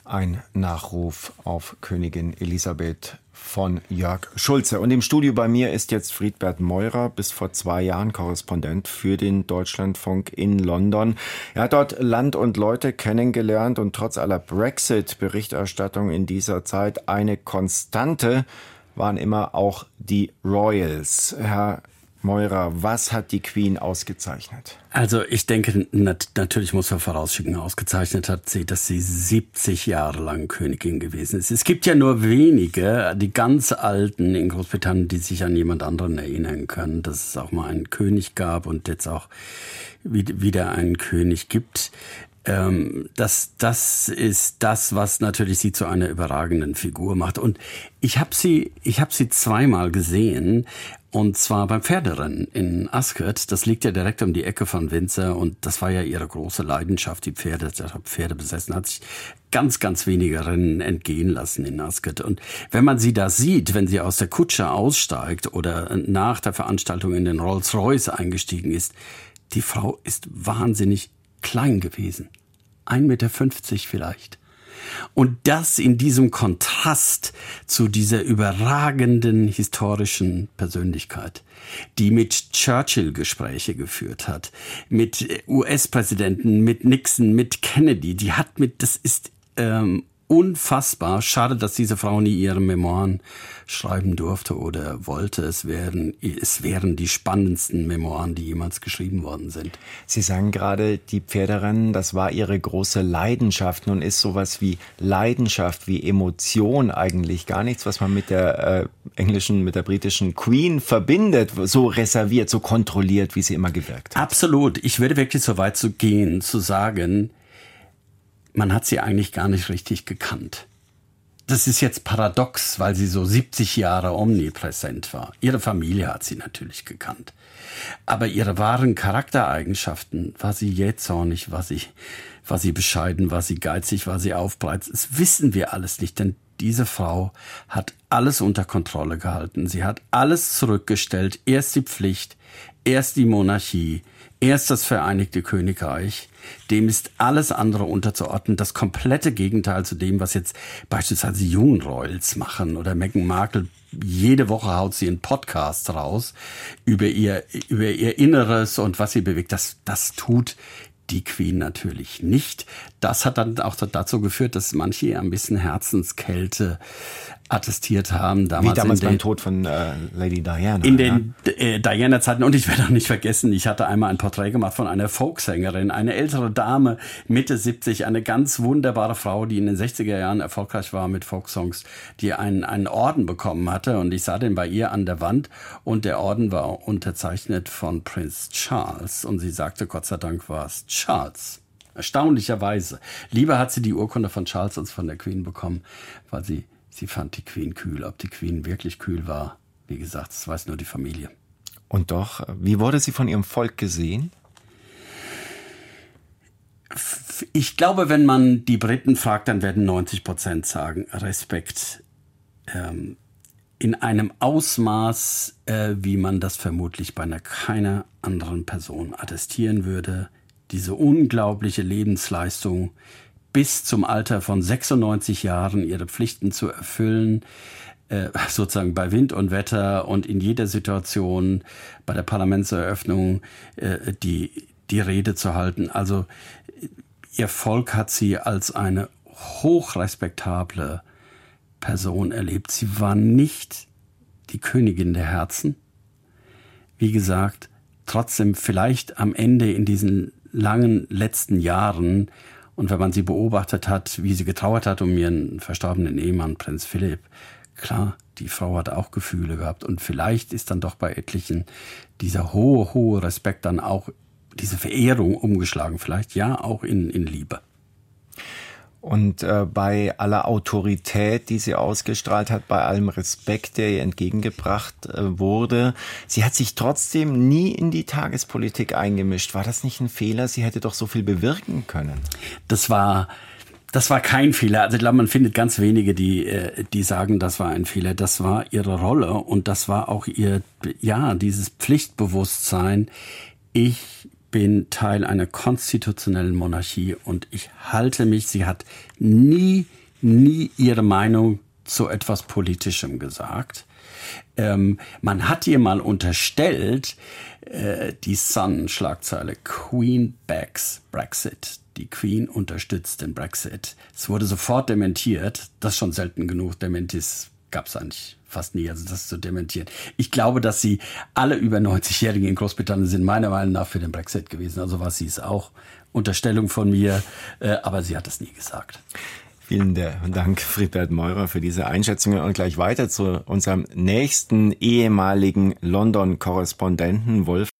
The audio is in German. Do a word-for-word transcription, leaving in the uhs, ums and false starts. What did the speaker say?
Ein Nachruf auf Königin Elisabeth von Jörg Schulze. Und im Studio bei mir ist jetzt Friedbert Meurer, bis vor zwei Jahren Korrespondent für den Deutschlandfunk in London. Er hat dort Land und Leute kennengelernt und trotz aller Brexit-Berichterstattung in dieser Zeit eine Konstante waren immer auch die Royals. Herr Meurer, was hat die Queen ausgezeichnet? Also ich denke, nat- natürlich muss man vorausschicken, ausgezeichnet hat sie, dass sie siebzig Jahre lang Königin gewesen ist. Es gibt ja nur wenige, die ganz Alten in Großbritannien, die sich an jemand anderen erinnern können, dass es auch mal einen König gab und jetzt auch wieder einen König gibt. Ähm, das, das ist das, was natürlich sie zu einer überragenden Figur macht. Und ich habe sie, ich habe sie zweimal gesehen. Und zwar beim Pferderennen in Ascot. Das liegt ja direkt um die Ecke von Windsor. Und das war ja ihre große Leidenschaft, die Pferde. Sie hat Pferde besessen, hat sich ganz, ganz wenige Rennen entgehen lassen in Ascot. Und wenn man sie da sieht, wenn sie aus der Kutsche aussteigt oder nach der Veranstaltung in den Rolls-Royce eingestiegen ist, die Frau ist wahnsinnig klein gewesen. ein Meter fünfzig vielleicht. Und das in diesem Kontrast zu dieser überragenden historischen Persönlichkeit, die mit Churchill Gespräche geführt hat, mit U S-Präsidenten, mit Nixon, mit Kennedy, die hat mit, das ist ähm, unfassbar. Schade, dass diese Frau nie ihre Memoiren schreiben durfte oder wollte. Es wären, es wären die spannendsten Memoiren, die jemals geschrieben worden sind. Sie sagen gerade, die Pferderennen, das war ihre große Leidenschaft. Nun ist sowas wie Leidenschaft, wie Emotion eigentlich gar nichts, was man mit der äh, englischen, mit der britischen Queen verbindet, so reserviert, so kontrolliert, wie sie immer gewirkt hat. Absolut. Ich würde wirklich so weit zu gehen, zu sagen, man hat sie eigentlich gar nicht richtig gekannt. Das ist jetzt paradox, weil sie so siebzig Jahre omnipräsent war. Ihre Familie hat sie natürlich gekannt. Aber ihre wahren Charaktereigenschaften, war sie jähzornig, war sie, war sie bescheiden, war sie geizig, war sie aufbereitet, das wissen wir alles nicht, denn diese Frau hat alles unter Kontrolle gehalten. Sie hat alles zurückgestellt. Erst die Pflicht, erst die Monarchie, erst das Vereinigte Königreich. Dem ist alles andere unterzuordnen. Das komplette Gegenteil zu dem, was jetzt beispielsweise die jungen Royals machen oder Meghan Markle. Jede Woche haut sie einen Podcast raus über ihr, über ihr Inneres und was sie bewegt. Das, das tut die Queen natürlich nicht. Das hat dann auch dazu geführt, dass manche ihr ein bisschen Herzenskälte attestiert haben. Damals Wie damals den, beim Tod von äh, Lady Diana. In den ja? äh, Diana-Zeiten. Und ich werde auch nicht vergessen, ich hatte einmal ein Porträt gemacht von einer Folksängerin, eine ältere Dame, Mitte siebzig, eine ganz wunderbare Frau, die in den sechziger Jahren erfolgreich war mit Folksongs, die einen, einen Orden bekommen hatte. Und ich sah den bei ihr an der Wand und der Orden war unterzeichnet von Prinz Charles. Und sie sagte, Gott sei Dank war es Charles. Erstaunlicherweise. Lieber hat sie die Urkunde von Charles als von der Queen bekommen, weil sie Sie fand die Queen kühl. Ob die Queen wirklich kühl war, wie gesagt, das weiß nur die Familie. Und doch, wie wurde sie von ihrem Volk gesehen? Ich glaube, wenn man die Briten fragt, dann werden neunzig Prozent sagen, Respekt. Ähm, in einem Ausmaß, äh, wie man das vermutlich bei einer keiner anderen Person attestieren würde. Diese unglaubliche Lebensleistung, bis zum Alter von sechsundneunzig Jahren ihre Pflichten zu erfüllen, äh, sozusagen bei Wind und Wetter und in jeder Situation bei der Parlamentseröffnung äh, die, die Rede zu halten. Also ihr Volk hat sie als eine hochrespektable Person erlebt. Sie war nicht die Königin der Herzen. Wie gesagt, trotzdem vielleicht am Ende in diesen langen letzten Jahren. Und wenn man sie beobachtet hat, wie sie getrauert hat um ihren verstorbenen Ehemann, Prinz Philipp, klar, die Frau hat auch Gefühle gehabt. Und vielleicht ist dann doch bei etlichen dieser hohe, hohe Respekt dann auch, diese Verehrung umgeschlagen. Vielleicht ja auch in, in Liebe. Und äh, bei aller Autorität, die sie ausgestrahlt hat, bei allem Respekt, der ihr entgegengebracht äh, wurde, sie hat sich trotzdem nie in die Tagespolitik eingemischt. War das nicht ein Fehler? Sie hätte doch so viel bewirken können. Das war, das war kein Fehler. Also ich glaube, man findet ganz wenige, die, äh, die sagen, das war ein Fehler. Das war ihre Rolle und das war auch ihr, ja, dieses Pflichtbewusstsein. Ich bin Teil einer konstitutionellen Monarchie und ich halte mich, sie hat nie, nie ihre Meinung zu etwas Politischem gesagt. Ähm, man hat ihr mal unterstellt, äh, die Sun-Schlagzeile, Queen backs Brexit. Die Queen unterstützt den Brexit. Es wurde sofort dementiert. Das ist schon selten genug. Dementis gab es eigentlich fast nie, also das zu dementieren. Ich glaube, dass sie alle über neunzigjährigen in Großbritannien sind meiner Meinung nach für den Brexit gewesen. Also was sie ist auch. Unterstellung von mir, äh, aber sie hat es nie gesagt. Vielen Dank, Friedbert Meurer, für diese Einschätzungen und gleich weiter zu unserem nächsten ehemaligen London-Korrespondenten, Wolf